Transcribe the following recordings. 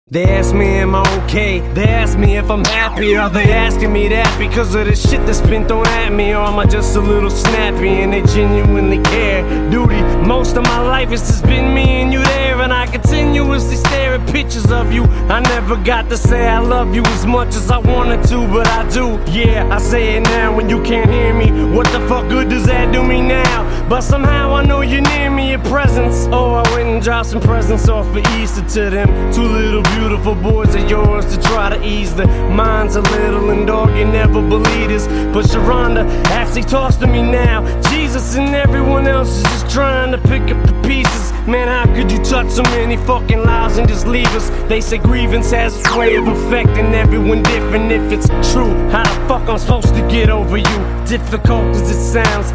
They ask me am I okay, they ask me if I'm happy. Are they asking me that because of the shit that's been thrown at me? Or am I just a little snappy and they genuinely care? Duty, most of my life it's just been me and you there, and I continuously stare at pictures of you. I never got to say I love you as much as I wanted to, but I do. Yeah, I say it now when you can't hear me. What the fuck good does that do me now? But somehow I know you're near me, your presence. Oh, I went and dropped some presents off for Easter to them two little beautiful boys of yours to try to ease the minds a little. And dog, you never believe this, but Sharonda actually talks to me now. Jesus and everyone else is just trying to pick up the pieces. Man, how could you touch so many fucking lives and just leave us? They say grievance has a way of affecting everyone different. If it's true, how the fuck I'm supposed to get over you? Difficult as it sounds.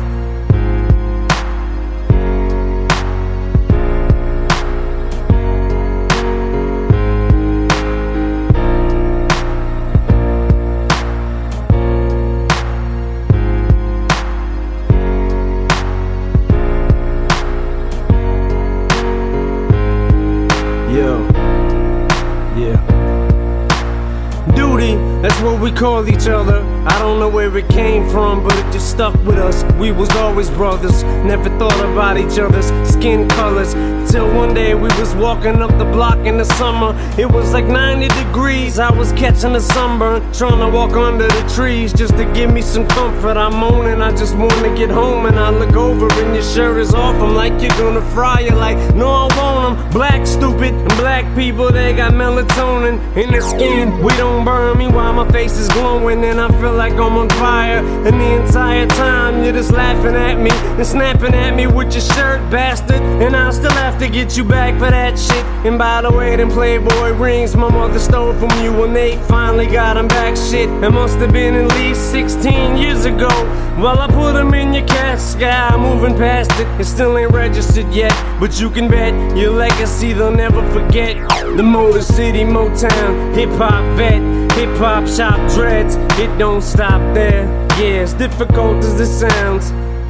Duty, that's what we call each other. I don't know where it came from, but it just stuck with us. We was always brothers, never thought about each other's skin colors. Till one day we was walking up the block in the summer. It was like 90 degrees, I was catching a sunburn, trying to walk under the trees just to give me some comfort. I'm moaning, I just wanna get home, and I look over and your shirt is off. I'm like, you're gonna fry. You're like, no I won't, I'm black, stupid. And black people, they got melatonin in their skin. We don't burn me while my face is glowing, and I feel like I'm on fire. And the entire time you're just laughing at me and snapping at me with your shirt, bastard. And I still have to get you back for that shit. And by the way, them Playboy rings my mother stole from you when they finally got them back. Shit, it must have been at least 16 years ago. Well, I put them in your casket, I'm moving past it. It still ain't registered yet, but you can bet your legacy they'll never forget. The Motor City Motown, hip-hop vet, hip-hop shop dreads. It don't stop there, yeah, as difficult as it sounds.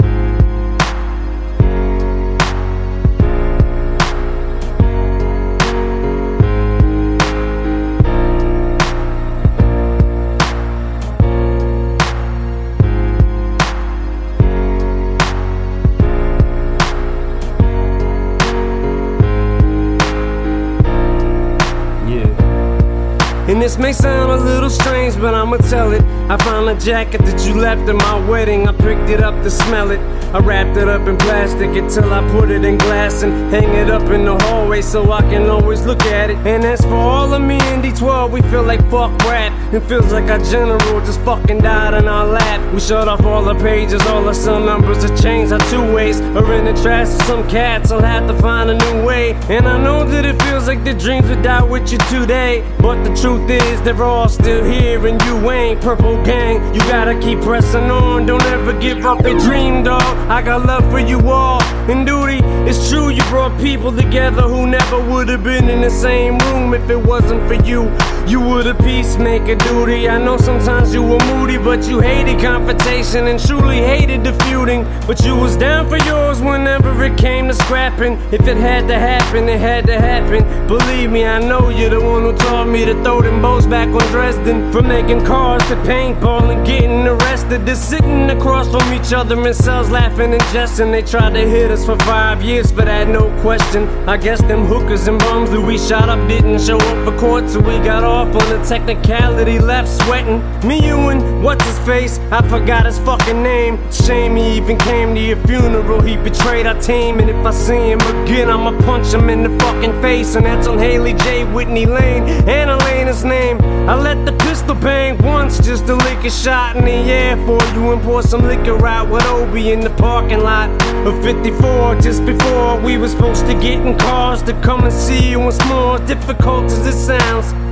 And this may sound a little strange, but I'ma tell it. I found a jacket that you left at my wedding. I picked it up to smell it. I wrapped it up in plastic until I put it in glass and hang it up in the hallway so I can always look at it. And as for all of me in D12, we feel like fuck rap. It feels like our general just fucking died in our lap. We shut off all the pages, all the cell numbers have changed our two ways. Or in the trash of some cats, I'll have to find a new way. And I know that it feels like the dreams would die with you today, but the truth is they're all still here and you ain't. Purple gang, you gotta keep pressing on. Don't ever give up your dream, dog. I got love for you all. And duty, it's true you brought people together who never would have been in the same room if it wasn't for you. You were the peacemaker, duty. I know sometimes you were moody, but you hated confrontation and truly hated the feuding. But you was down for yours whenever it came to scrapping. If it had to happen, it had to happen. Believe me, I know you're the one who taught me to throw them bows back on Dresden. From making cars to paintball and getting arrested, to sitting across from each other in cells laughing and jesting. They tried to hit us for 5 years for that, no question. I guess them hookers and bums that we shot up didn't show up for court, so we got off on the technicality, left sweating. Me, you, and what's his face? I forgot his fucking name. Shame he even came to your funeral. He betrayed our team, and if I see him again, I'ma punch him in the fucking face. And that's on Haley J. Whitney Lane, and Elena's name. I let the pistol bang once just to lick a shot in the air for you and pour some liquor out with Obi in the parking lot of 54. Just before we were supposed to get in cars to come and see you once more. Difficult as it sounds.